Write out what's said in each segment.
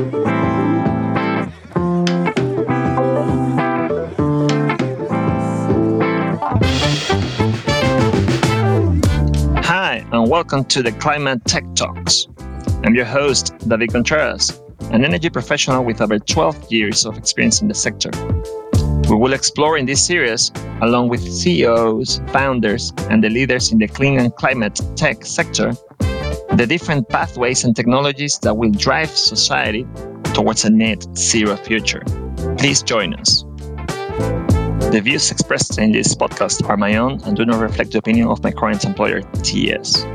Hi, and welcome to the Climate Tech Talks. I'm your host, David Contreras, an energy professional with over 12 years of experience in the sector. We will explore in this series, along with CEOs, founders, and the leaders in the clean and climate tech sector, the different pathways and technologies that will drive society towards a net zero future. Please join us. The views expressed in this podcast are my own and do not reflect the opinion of my current employer, TS.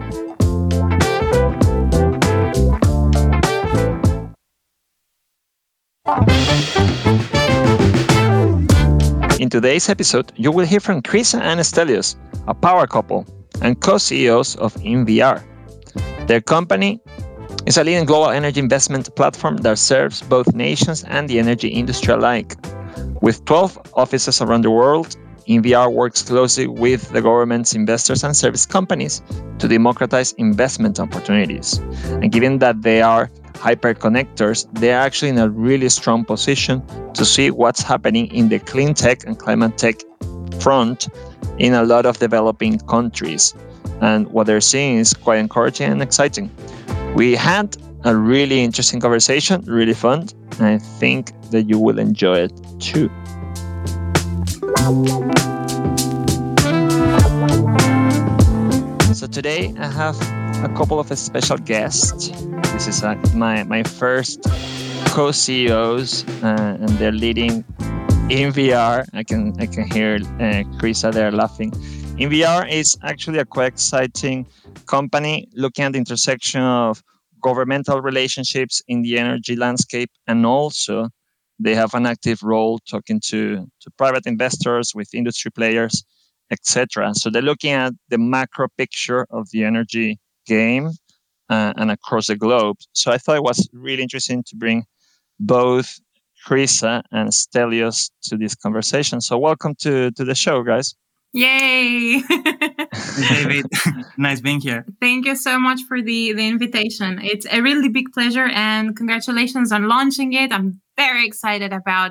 In today's episode, you will hear from Krisa and Stelios, a power couple and co-CEOs of InVR. Their company is a leading global energy investment platform that serves both nations and the energy industry alike. With 12 offices around the world, InVR works closely with the governments, investors, and service companies to democratize investment opportunities. And given that they are hyperconnectors, they are actually in a really strong position to see what's happening in the clean tech and climate tech front in a lot of developing countries. And what they're seeing is quite encouraging and exciting. We had a really interesting conversation, really fun, and I think that you will enjoy it too. So today I have a couple of special guests. This is my first co-CEOs, and they're leading InVR. I can hear Krisa there laughing. InVR is actually a quite exciting company looking at the intersection of governmental relationships in the energy landscape, and also they have an active role talking to private investors, with industry players, etc. So they're looking at the macro picture of the energy game and across the globe. So I thought it was really interesting to bring both Krisa and Stelios to this conversation. So welcome to the show, guys. Yay! David, nice being here. Thank you so much for the invitation. It's a really big pleasure, and congratulations on launching it. I'm very excited about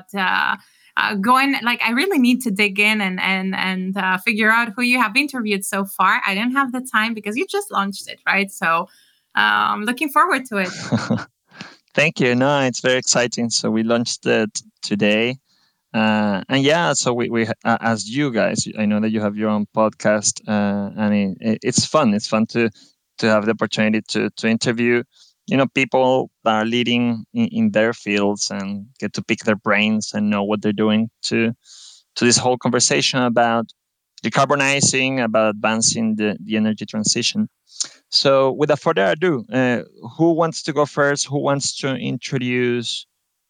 going. Like, I really need to dig in and figure out who you have interviewed so far. I didn't have the time because you just launched it, right? So I'm looking forward to it. Thank you. No, it's very exciting. So we launched it today. And yeah, so we as you guys, I know that you have your own podcast, and it's fun. It's fun to have the opportunity to interview, people that are leading in their fields and get to pick their brains and know what they're doing to this whole conversation about decarbonizing, about advancing the energy transition. So without further ado, who wants to go first? Who wants to introduce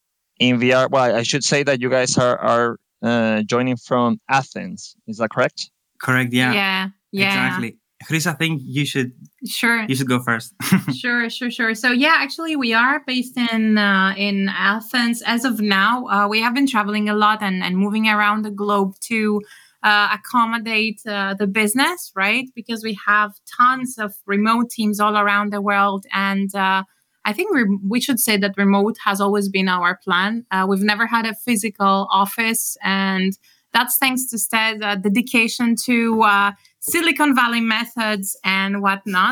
InVR? Well, I should say that you guys are joining from Athens. Is that correct? Correct. Yeah. Yeah. Exactly. Chris, I think you should go first. Sure. So yeah, actually, we are based in Athens as of now. We have been traveling a lot and moving around the globe to accommodate the business, right? Because we have tons of remote teams all around the world, and I think we should say that remote has always been our plan. We've never had a physical office, and that's thanks to Stead's dedication to Silicon Valley methods and whatnot.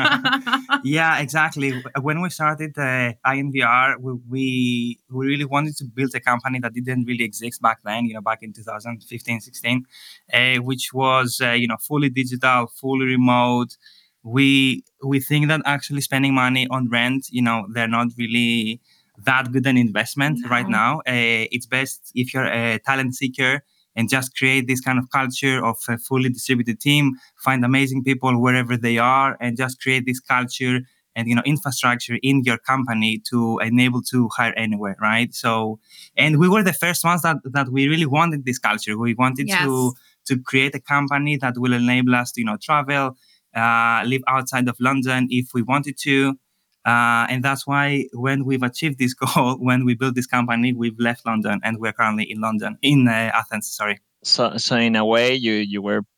Yeah, exactly. When we started InVR, we really wanted to build a company that didn't really exist back then, back in 2015, 16, which was, fully digital, fully remote. We think that actually spending money on rent, they're not really that good an investment right now. It's best if you're a talent seeker and just create this kind of culture of a fully distributed team, find amazing people wherever they are, and just create this culture and infrastructure in your company to enable to hire anywhere, right? So, and we were the first ones that we really wanted this culture. We wanted to create a company that will enable us to travel, live outside of London if we wanted to. And that's why when we've achieved this goal, when we built this company, we've left London and we're currently in Athens, sorry. So in a way, you were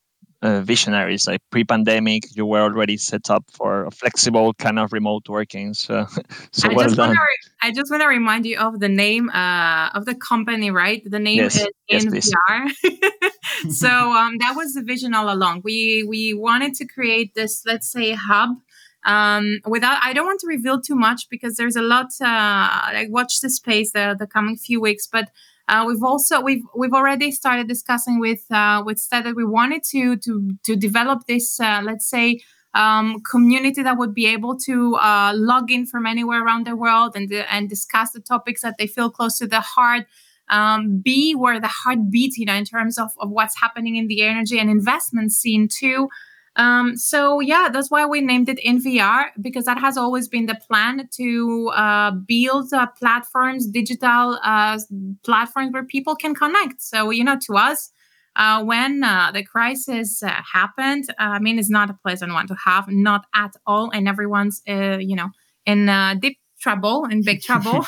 visionaries. Like pre-pandemic, you were already set up for a flexible kind of remote working. So, so well done. I just want to remind you of the name of the company, right? The name is please. NVR. So that was the vision all along. We wanted to create this, let's say, hub. Without, I don't want to reveal too much because there's a lot. I watch the space the coming few weeks, but we've already started discussing with Stead that we wanted to develop this, let's say, community that would be able to log in from anywhere around the world and discuss the topics that they feel close to the heart. Be where the heart beats, in terms of what's happening in the energy and investment scene too. So yeah, that's why we named it NVR, because that has always been the plan, to build platforms, digital platforms where people can connect. So, to us, when the crisis happened, it's not a pleasant one to have, not at all. And everyone's, in deep trouble, in big trouble,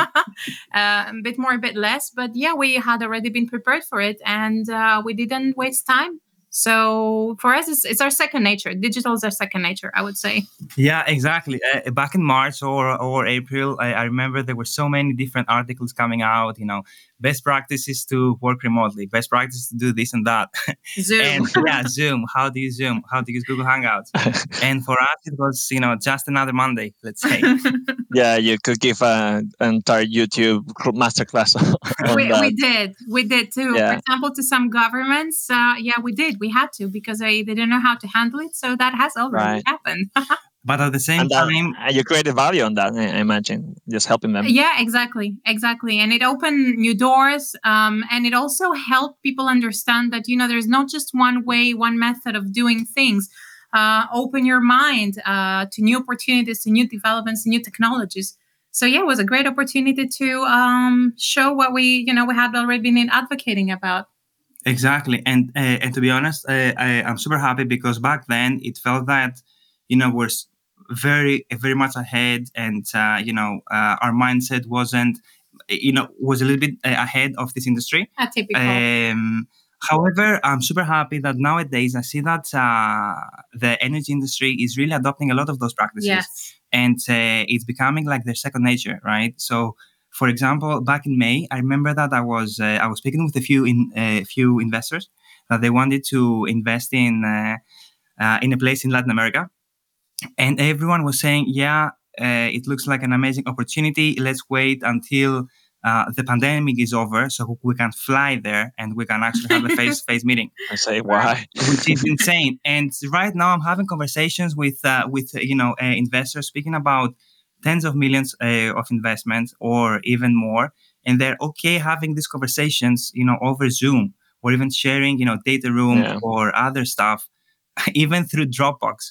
a bit more, a bit less. But yeah, we had already been prepared for it, and we didn't waste time. So for us, it's our second nature. Digital is our second nature, I would say. Yeah, exactly. Back in March or April, I remember there were so many different articles coming out, best practices to work remotely, best practices to do this and that. Zoom. And yeah, Zoom. How do you Zoom? How do you use Google Hangouts? And for us, it was, just another Monday, let's say. Yeah, you could give an entire YouTube masterclass on that. We did too. Yeah. For example, to some governments, we did. We had to, because they didn't know how to handle it. So that has already happened. But at the same time, you created value on that, I imagine, just helping them. Yeah, exactly. And it opened new doors. And it also helped people understand that, there's not just one way, one method of doing things. Open your mind to new opportunities, to new developments, new technologies. So yeah, it was a great opportunity to show what we had already been advocating about. Exactly. And to be honest, I'm super happy, because back then it felt that, we're very, very much ahead, and, our mindset wasn't, was a little bit ahead of this industry. Typical. However, I'm super happy that nowadays I see that the energy industry is really adopting a lot of those practices. Yes. And it's becoming like their second nature, right? So, for example, back in May, I remember that I was speaking with a few investors that they wanted to invest in a place in Latin America, and everyone was saying, "Yeah, it looks like an amazing opportunity. Let's wait until the pandemic is over, so we can fly there and we can actually have a face-to-face meeting." I say, why? Which is insane. And right now, I'm having conversations with investors speaking about tens of millions of investments or even more, and they're okay having these conversations, over Zoom, or even sharing, data room or other stuff, even through Dropbox,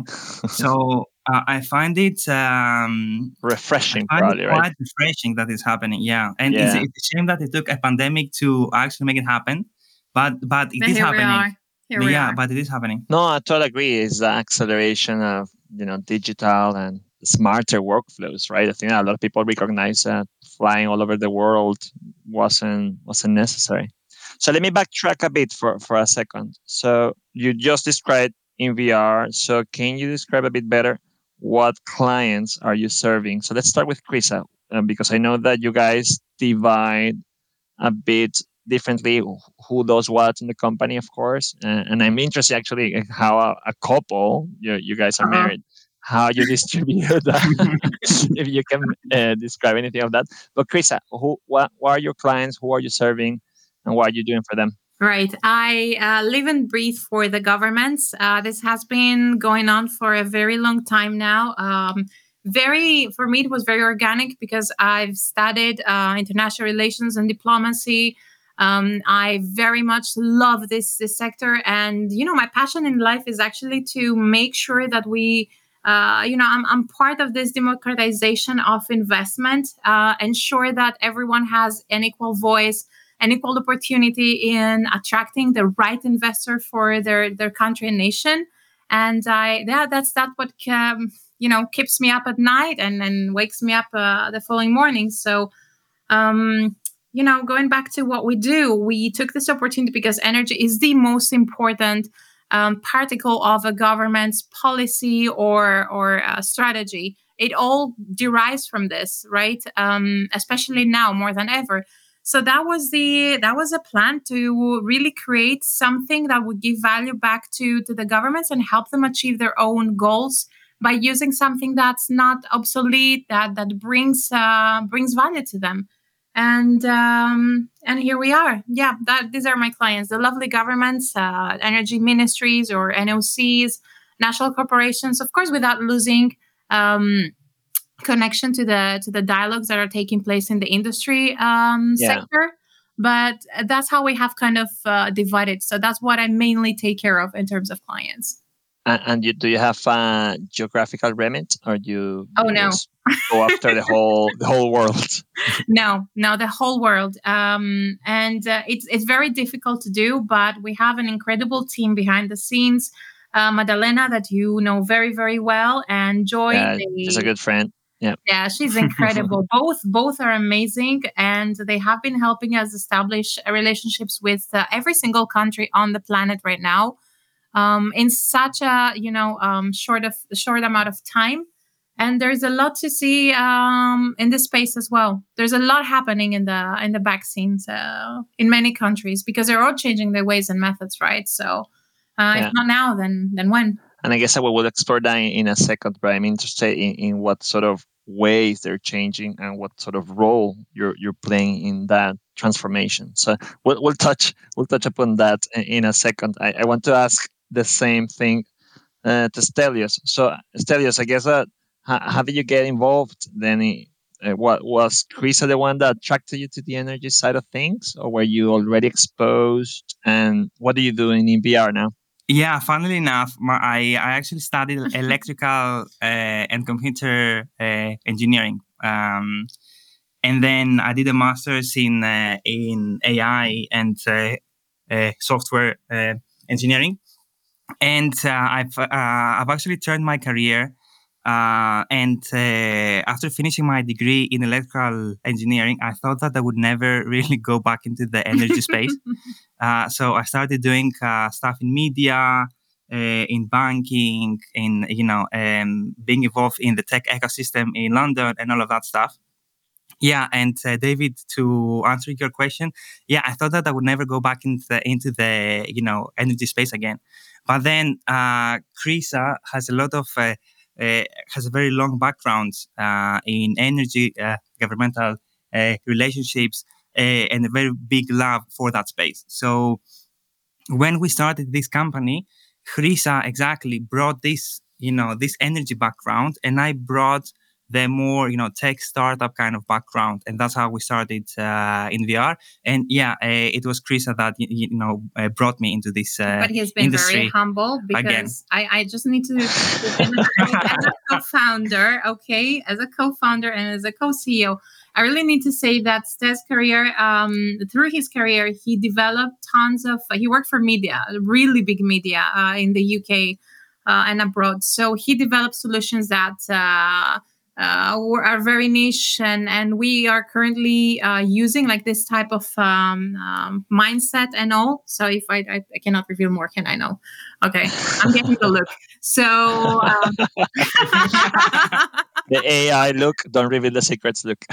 So I find it refreshing, probably, quite refreshing that it's happening. Yeah, and it's a shame that it took a pandemic to actually make it happen, but it is happening. But it is happening. No, I totally agree. It's the acceleration of digital and smarter workflows, right? I think a lot of people recognize that flying all over the world wasn't necessary. So let me backtrack a bit for a second. So you just described NVR. So can you describe a bit better what clients are you serving? So let's start with Krisa, because I know that you guys divide a bit differently who does what in the company, of course. And I'm interested actually in how a couple, you guys are married, how you distribute that, if you can describe anything of that. But Krisa, what are your clients? Who are you serving? And what are you doing for them? Right. I live and breathe for the governments. This has been going on for a very long time now. For me, it was very organic, because I've studied international relations and diplomacy. I very much love this sector. And, my passion in life is actually to make sure that we, I'm part of this democratization of investment, ensure that everyone has an equal voice, an equal opportunity in attracting the right investor for their country and nation. And that's what keeps me up at night and wakes me up the following morning. So, going back to what we do, we took this opportunity because energy is the most important particle of a government's policy or strategy. It all derives from this, right? Especially now more than ever. So that was a plan to really create something that would give value back to the governments and help them achieve their own goals by using something that's not obsolete, that brings value to them. And here we are. Yeah, these are my clients, the lovely governments, energy ministries or NOCs, national corporations, of course, without losing connection to the dialogues that are taking place in the industry sector. But that's how we have kind of divided. So that's what I mainly take care of in terms of clients. And do you have a geographical remit, or you no, just go after the whole world? No, the whole world. And it's very difficult to do, but we have an incredible team behind the scenes. Madalena, that you know very, very well, and Joy. She's a good friend. Yeah, she's incredible. Both are amazing, and they have been helping us establish relationships with every single country on the planet right now, in such a short amount of time. And there's a lot to see in this space as well. There's a lot happening in the back scenes in many countries, because they're all changing their ways and methods, right? So if not now, then when? And I guess I will explore that in a second, but I'm interested in what sort of ways they're changing and what sort of role you're playing in that transformation. So we'll touch upon that in a second. I want to ask the same thing to Stelios. So Stelios, I guess that how did you get involved then? What was Krisa the one that attracted you to the energy side of things, or were you already exposed? And what do you do in INVR now? Yeah, funnily enough, I actually studied electrical and computer engineering, and then I did a master's in AI and software engineering. And I've actually turned my career, and after finishing my degree in electrical engineering, I thought that I would never really go back into the energy space. So I started doing stuff in media, in banking, in being involved in the tech ecosystem in London and all of that stuff. Yeah, and David, to answer your question, yeah, I thought that I would never go back into the energy space again. But then Krisa has a lot of has a very long background in energy, governmental relationships, and a very big love for that space. So when we started this company, Krisa exactly brought this energy background, and I brought the more tech startup kind of background, and that's how we started INVR. And yeah, it was Krisa that brought me into this but he's been industry. Very humble, because I just need to as a co-founder, okay, as a co-founder and as a co-CEO, I really need to say that Ste's career, through his career, he developed he worked for media, really big media in the UK and abroad. So he developed solutions that are very niche, and we are currently using like this type of mindset and all. So if I cannot reveal more, can I? know? Okay, I'm getting the look. So the AI look, don't reveal the secrets look.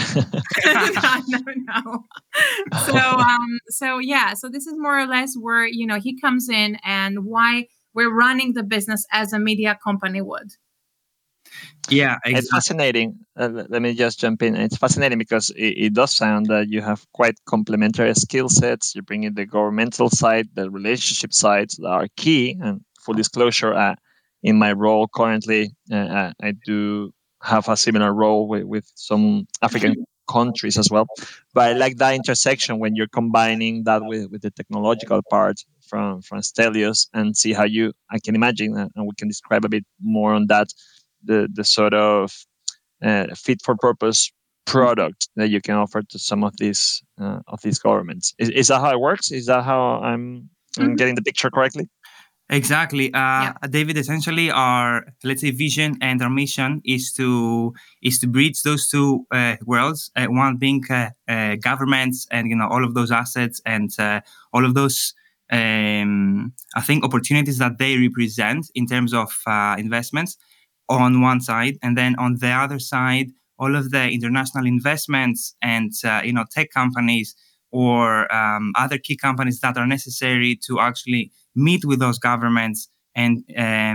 No. So yeah, so this is more or less where he comes in and why we're running the business as a media company would. Yeah, exactly. It's fascinating. Let me just jump in. It's fascinating because it does sound that you have quite complementary skill sets. You bring in the governmental side, the relationship sides that are key. And full disclosure, in my role currently, I do have a similar role with some African countries as well. But I like that intersection when you're combining that with the technological part from Stelios, and see how I can imagine, and we can describe a bit more on that, the sort of fit for purpose product that you can offer to some of these governments. Is that how it works? Is that how I'm getting the picture correctly? Exactly. David, essentially our, let's say, vision and our mission is to bridge those two worlds, one being governments and all of those assets and all of those I think, opportunities that they represent in terms of investments on one side, and then on the other side, all of the international investments and tech companies or other key companies that are necessary to actually meet with those governments and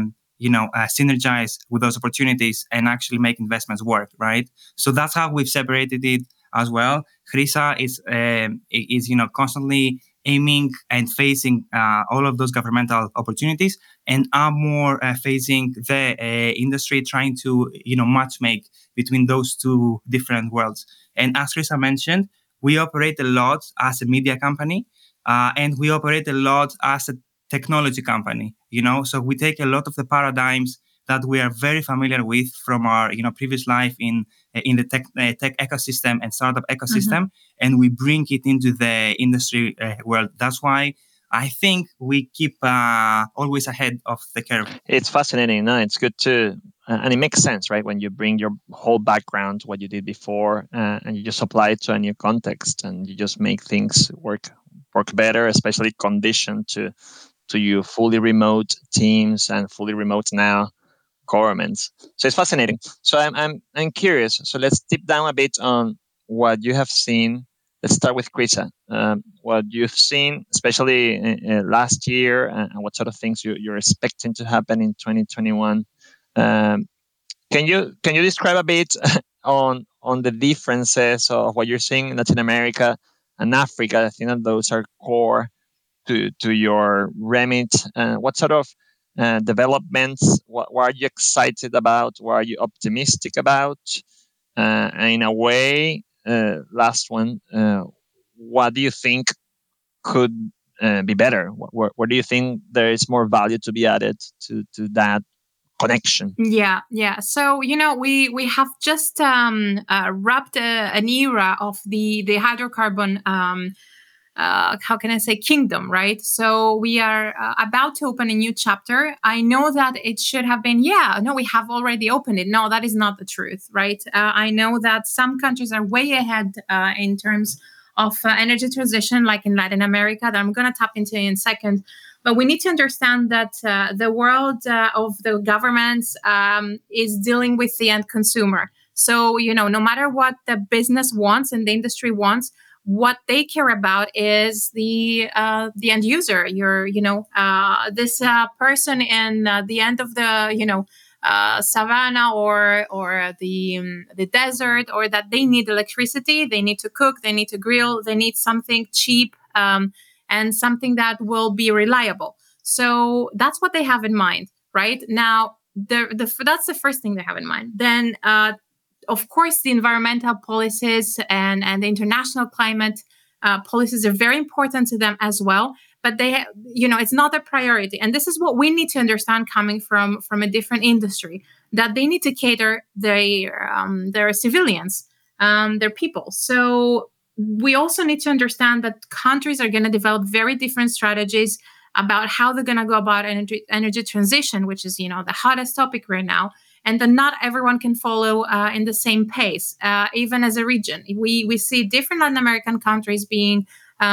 synergize with those opportunities and actually make investments work, right? So that's how we've separated it as well. Chrysa is constantly aiming and facing all of those governmental opportunities, and are more facing the industry, trying to match make between those two different worlds. And as Chrysa mentioned, we operate a lot as a media company, and we operate a lot as a technology company. So we take a lot of the paradigms that we are very familiar with from our previous life in the tech ecosystem and startup ecosystem, and we bring it into the industry world. That's why I think we keep always ahead of the curve. It's fascinating. No, it's good to, and it makes sense, right? When you bring your whole background, what you did before, and you just apply it to a new context, and you just make things work better, especially conditioned to you fully remote teams and fully remote now governments. So it's fascinating. So I'm curious. So let's deep down a bit on what you have seen. Let's start with Chrysa. What you've seen, especially last year, and what sort of things you're expecting to happen in 2021. Can you describe a bit on the differences of what you're seeing in Latin America and Africa? I think that those are core to your remit. What sort of developments? What are you excited about? What are you optimistic about? And in a way, last one, what do you think could be better? Where do you think there is more value to be added to that connection? Yeah. So we have just wrapped an era of the hydrocarbon. How can I say, kingdom, right? So we are about to open a new chapter. I know that it should have been, we have already opened it. No, that is not the truth, right? I know that some countries are way ahead in terms of energy transition, like in Latin America, that I'm going to tap into in a second. But we need to understand that the world of the governments is dealing with the end consumer. So, no matter what the business wants and the industry wants, what they care about is the end user. This person in the end of the savannah or the desert, or that they need electricity, they need to cook, they need to grill, they need something cheap and something that will be reliable. So that's what they have in mind, right? Now, that's the first thing they have in mind. Then of course, the environmental policies and the international climate policies are very important to them as well. But it's not a priority. And this is what we need to understand coming from a different industry, that they need to cater their civilians, their people. So we also need to understand that countries are going to develop very different strategies about how they're going to go about energy transition, which is, the hottest topic right now. And then not everyone can follow in the same pace, even as a region. We see different Latin American countries being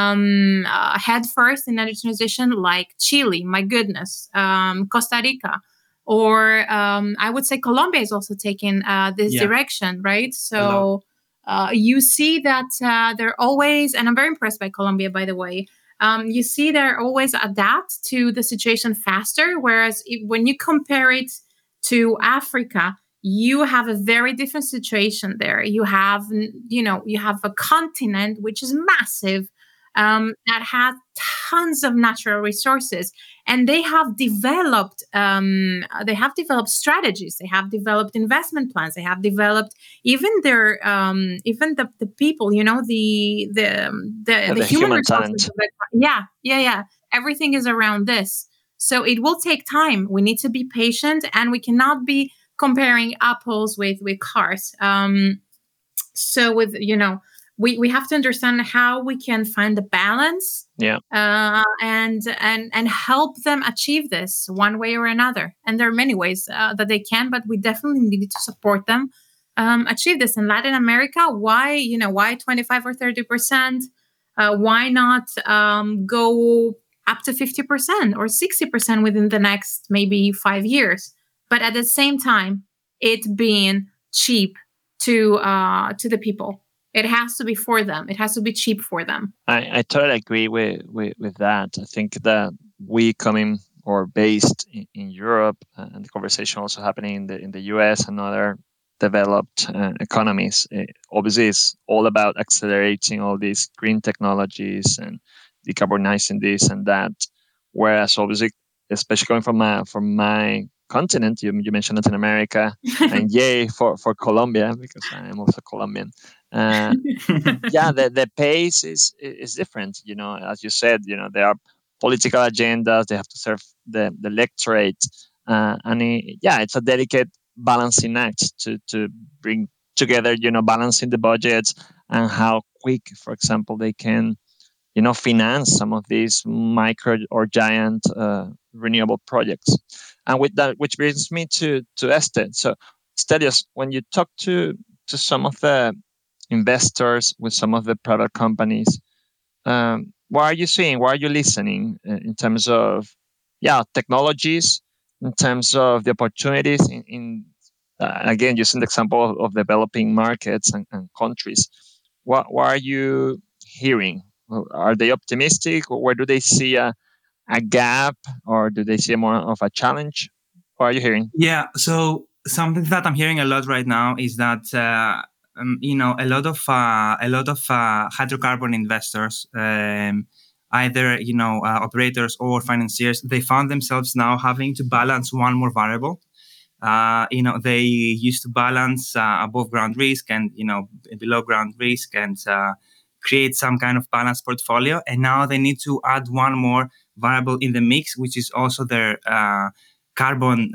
head first in energy transition, like Chile, my goodness, Costa Rica, or I would say Colombia is also taking this direction, right? So you see that they're always, and I'm very impressed by Colombia, by the way. You see they're always adapt to the situation faster, whereas when you compare it to Africa, you have a very different situation there. You have a continent which is massive, that has tons of natural resources, and they have developed strategies. They have developed investment plans. They have developed even their even the people. The human resources. Talent. Yeah. Everything is around this. So it will take time. We need to be patient, and we cannot be comparing apples with cars. So with we have to understand how we can find the balance, and help them achieve this one way or another. And there are many ways that they can, but we definitely need to support them achieve this. In Latin America, why 25 or 30%? Why not go up to 50% or 60% within the next maybe 5 years. But at the same time, it being cheap to the people. It has to be for them. It has to be cheap for them. I totally agree with that. I think that we coming or based in Europe, and the conversation also happening in the US and other developed economies, obviously it's all about accelerating all these green technologies and decarbonizing this and that. Whereas obviously, especially coming from my continent, you mentioned Latin America, and yay for Colombia, because I am also Colombian. Yeah, the pace is different. As you said, there are political agendas. They have to serve the electorate, and it's a delicate balancing act to bring together. Balancing the budgets and how quick, for example, they can finance some of these micro or giant renewable projects. And with that, which brings me to Este. So, Stelios, when you talk to some of the investors with some of the product companies, what are you seeing? What are you listening in terms of technologies, in terms of the opportunities in again, using the example of developing markets and countries? What are you hearing? Are they optimistic, or where do they see a gap, or do they see more of a challenge? What are you hearing? Yeah, so something that I'm hearing a lot right now is that a lot of hydrocarbon investors, either operators or financiers, they found themselves now having to balance one more variable. They used to balance above ground risk and below ground risk and create some kind of balanced portfolio, and now they need to add one more variable in the mix, which is also their carbon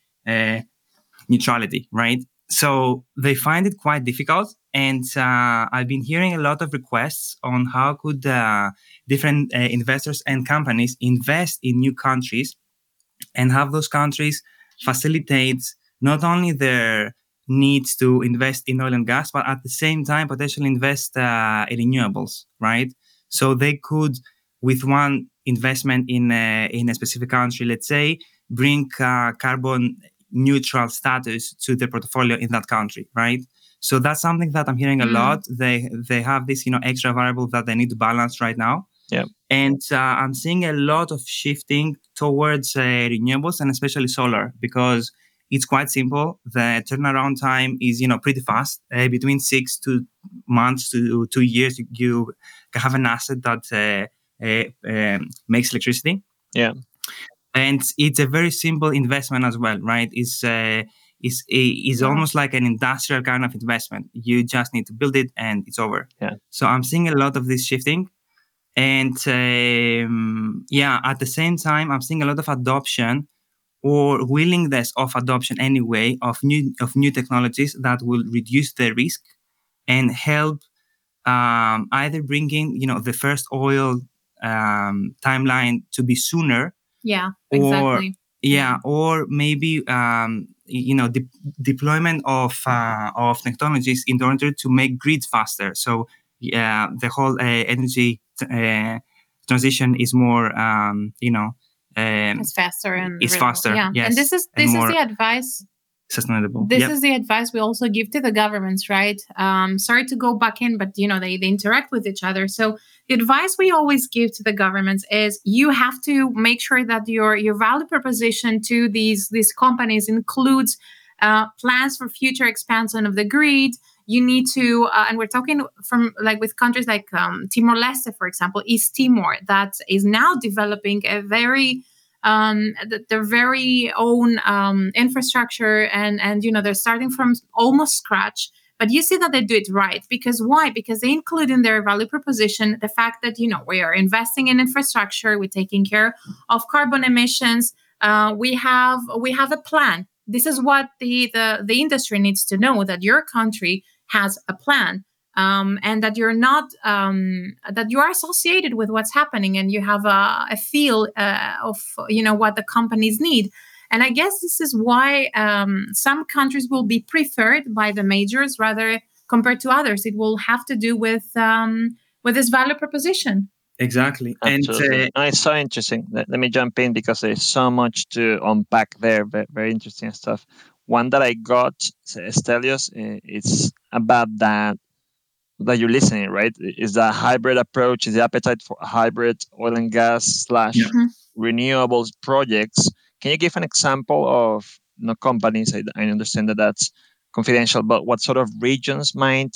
neutrality, right? So they find it quite difficult, and I've been hearing a lot of requests on how could different investors and companies invest in new countries and have those countries facilitate not only their needs to invest in oil and gas, but at the same time potentially invest in renewables, right? So they could, with one investment in a specific country, let's say, bring carbon neutral status to their portfolio in that country, right? So that's something that I'm hearing a lot. They have this extra variable that they need to balance right now. Yeah. And I'm seeing a lot of shifting towards renewables and especially solar, because it's quite simple. The turnaround time is pretty fast. Between 6 months to 2 years, you can have an asset that makes electricity. Yeah. And it's a very simple investment as well, right? It's almost like an industrial kind of investment. You just need to build it and it's over. Yeah. So I'm seeing a lot of this shifting. And at the same time, I'm seeing a lot of adoption or willingness of adoption anyway of new technologies that will reduce the risk and help either bringing the first oil timeline to be sooner. Yeah, exactly. Or maybe deployment of technologies in order to make grids faster. So the whole energy transition is more it's faster and it's faster. Yeah, yes, and this is the advice. Sustainable. This is the advice we also give to the governments, right? Sorry to go back in, but they interact with each other. So the advice we always give to the governments is you have to make sure that your value proposition to these companies includes plans for future expansion of the grid. You need to, and we're talking from with countries like Timor-Leste, for example, East Timor, that is now developing a very their very own infrastructure, and they're starting from almost scratch. But you see that they do it right. Because why? Because they include in their value proposition the fact that we are investing in infrastructure, we're taking care of carbon emissions. We have a plan. This is what the industry needs to know, that your country has a plan, and that you're not that you are associated with what's happening, and you have a feel of what the companies need. And I guess this is why some countries will be preferred by the majors rather compared to others. It will have to do with this value proposition. Exactly. Absolutely. And No, it's so interesting. Let me jump in because there's so much to unpack there. Very, very interesting stuff. One that I got, Stelios, it's about that you're listening, right? Is that hybrid approach, is the appetite for hybrid oil and gas yeah. slash renewables projects. Can you give an example of companies? I understand that that's confidential, but what sort of regions might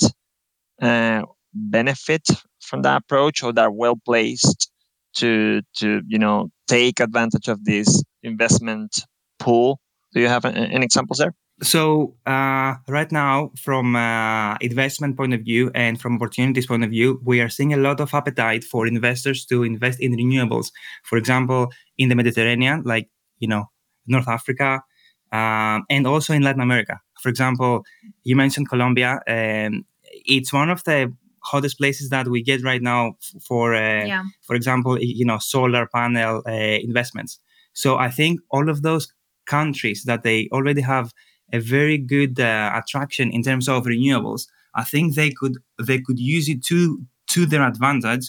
benefit from that approach or that are well placed to take advantage of this investment pool? Do you have any examples there? So right now, from investment point of view and from opportunities point of view, we are seeing a lot of appetite for investors to invest in renewables. For example, in the Mediterranean, like North Africa, and also in Latin America. For example, you mentioned Colombia, and it's one of the hottest places that we get right now for example, solar panel investments. So I think all of those countries that they already have a very good attraction in terms of renewables, I think they could use it to their advantage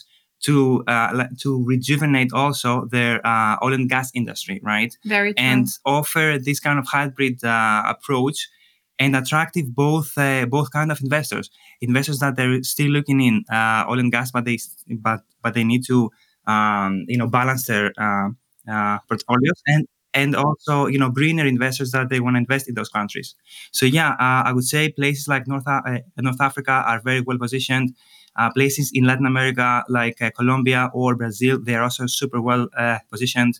to rejuvenate also their oil and gas industry, right? Very true. And offer this kind of hybrid approach and attractive both kind of investors that they're still looking in oil and gas, but they need to balance their portfolios, and also greener investors that they want to invest in those countries. So yeah, I would say places like North Africa are very well positioned. Places in Latin America like Colombia or Brazil, they are also super well positioned.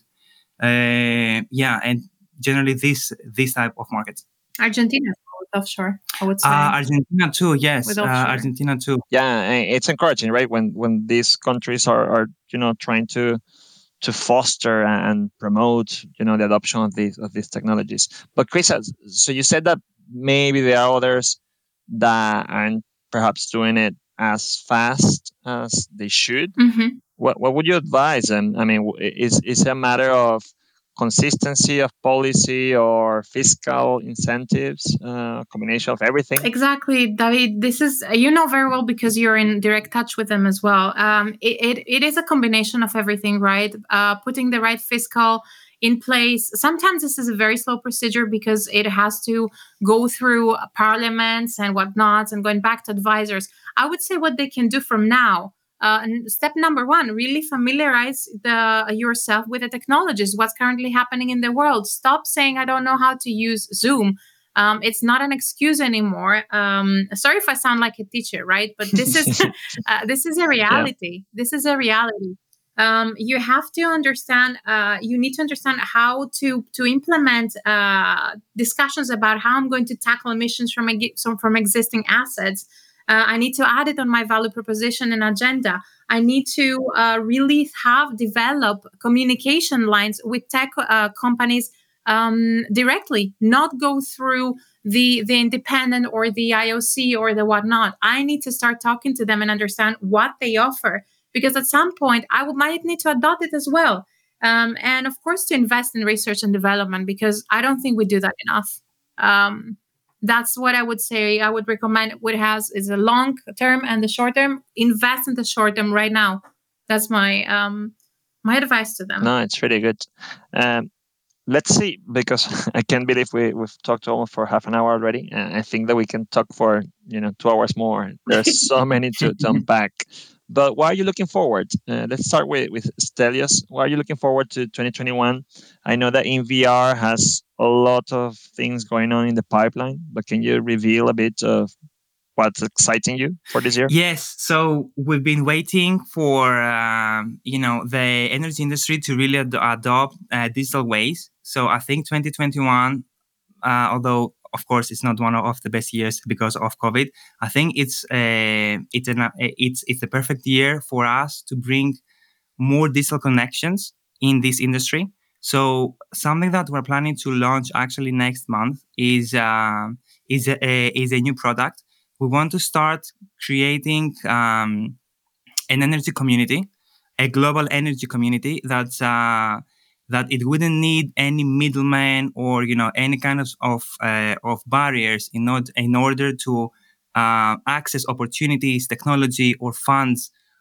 Yeah, and generally this type of markets. Argentina with offshore, I would say. Argentina too, yes. With offshore. Argentina too. Yeah, it's encouraging, right? When these countries are trying to foster and promote the adoption of these technologies. But Chris, so you said that maybe there are others that aren't perhaps doing it as fast as they should. Mm-hmm. What would you advise them? I mean, is it a matter of consistency of policy or fiscal incentives, combination of everything? Exactly, David. This is, you know very well because you're in direct touch with them as well. It is a combination of everything, right? Putting the right fiscal in place. Sometimes this is a very slow procedure because it has to go through parliaments and whatnot and going back to advisors. I would say what they can do from now. Step number one, really familiarize yourself with the technologies, what's currently happening in the world. Stop saying, I don't know how to use Zoom. It's not an excuse anymore. Sorry if I sound like a teacher, right? But this is this is a reality. Yeah. This is a reality. You have to understand. You need to understand how to implement discussions about how I'm going to tackle emissions from existing assets. I need to add it on my value proposition and agenda. I need to really develop communication lines with tech companies directly, not go through the independent or the IOC or the whatnot. I need to start talking to them and understand what they offer, because at some point I might need to adopt it as well. And of course, to invest in research and development, because I don't think we do that enough. That's what I would say. I would recommend what it has is a long term and the short term. Invest in the short term right now. That's my my advice to them. No, it's really good. Let's see, because I can't believe we've talked almost for half an hour already. I think that we can talk for 2 hours more. There's so many to unpack. But why are you looking forward? Let's start with Stelios. Why are you looking forward to 2021? I know that INVR has a lot of things going on in the pipeline, but can you reveal a bit of what's exciting you for this year? Yes. So we've been waiting for the energy industry to really adopt digital ways. So I think 2021, although of course it's not one of the best years because of COVID, I think it's the perfect year for us to bring more digital connections in this industry. So something that we're planning to launch actually next month is a new product. We want to start creating an energy community, a global energy community that it wouldn't need any middleman or any kind of barriers in order to access opportunities, technology, or funds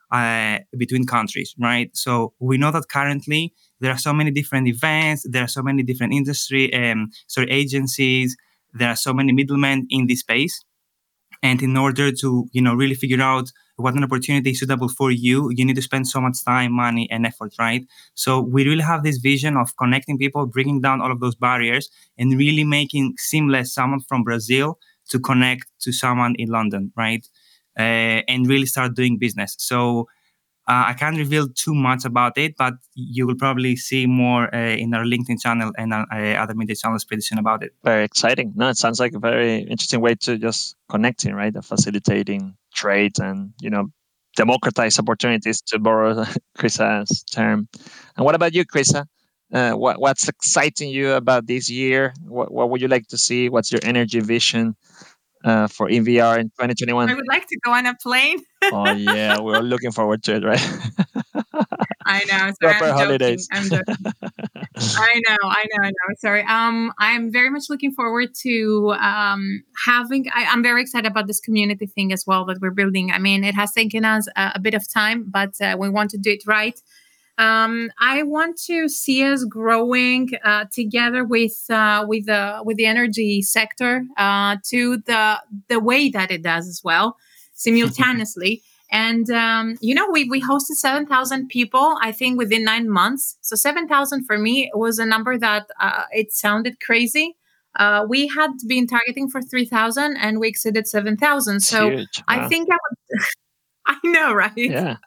between countries, right? So we know that currently there are so many different events, there are so many different agencies, there are so many middlemen in this space. And in order to, really figure out what an opportunity is suitable for you, you need to spend so much time, money, and effort, right? So we really have this vision of connecting people, bringing down all of those barriers, and really making seamless someone from Brazil to connect to someone in London, right? And really start doing business. So I can't reveal too much about it, but you will probably see more in our LinkedIn channel and other media channels pretty soon about it. Very exciting. No, it sounds like a very interesting way to just connecting, right? Facilitating trade and, democratize opportunities, to borrow Chrisa's term. And what about you, Chrisa? What's exciting you about this year? What would you like to see? What's your energy vision for INVR in 2021? I would like to go on a plane. Oh yeah, we're looking forward to it, right? I know. Sorry, Proper holidays. I'm joking. I know. Sorry. I'm very much looking forward to having. I'm very excited about this community thing as well that we're building. I mean, it has taken us a bit of time, but we want to do it right. I want to see us growing together with the energy sector to the way that it does as well, simultaneously. And we hosted 7,000 people, I think, within 9 months. So 7,000 for me was a number that it sounded crazy. We had been targeting for 3,000, and we exceeded 7,000. So huge. Wow. I think I would. I know, right? Yeah.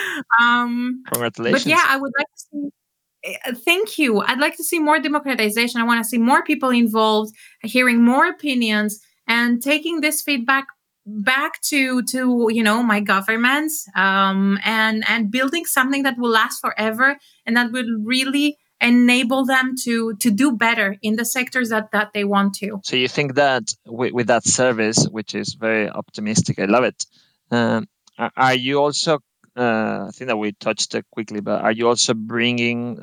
But Congratulations. yeah, I would like to see. Thank you. I'd like to see more democratization. I want to see more people involved, hearing more opinions, and taking this feedback back to my governments, and building something that will last forever and that will really enable them to do better in the sectors that they want to. So you think that with that service, which is very optimistic, I love it. Are you also? I think that we touched it quickly, but are you also bringing,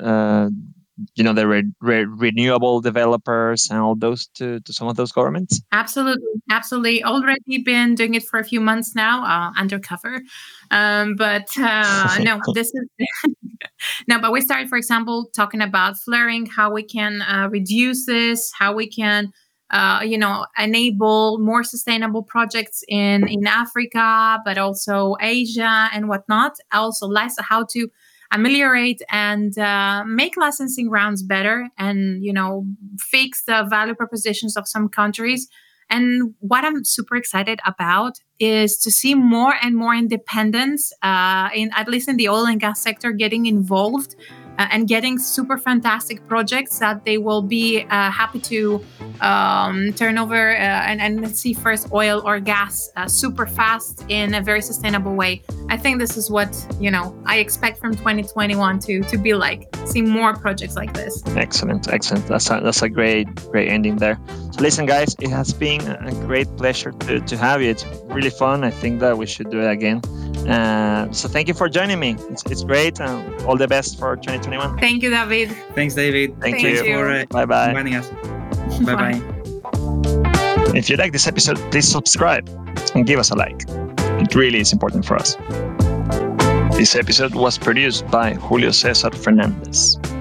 the renewable developers and all those to some of those governments? Absolutely. Already been doing it for a few months now, undercover. But no, this is no. But we started, for example, talking about flaring, how we can reduce this, how we can. Enable more sustainable projects in Africa, but also Asia and whatnot. Also, how to ameliorate and make licensing rounds better, and fix the value propositions of some countries. And what I'm super excited about is to see more and more independence, at least in the oil and gas sector, getting involved. And getting super fantastic projects that they will be happy to turn over and see first oil or gas super fast in a very sustainable way. I think this is what I expect from 2021 to be like. See more projects like this. Excellent. That's a great ending there. So listen, guys, it has been a great pleasure to have you. It's really fun. I think that we should do it again. So thank you for joining me. It's great. All the best for 2021. Thank you, David. Thanks, David. Thank you. For Bye-bye. inviting us. Bye-bye. If you like this episode, please subscribe and give us a like. It really is important for us. This episode was produced by Julio Cesar Fernandez.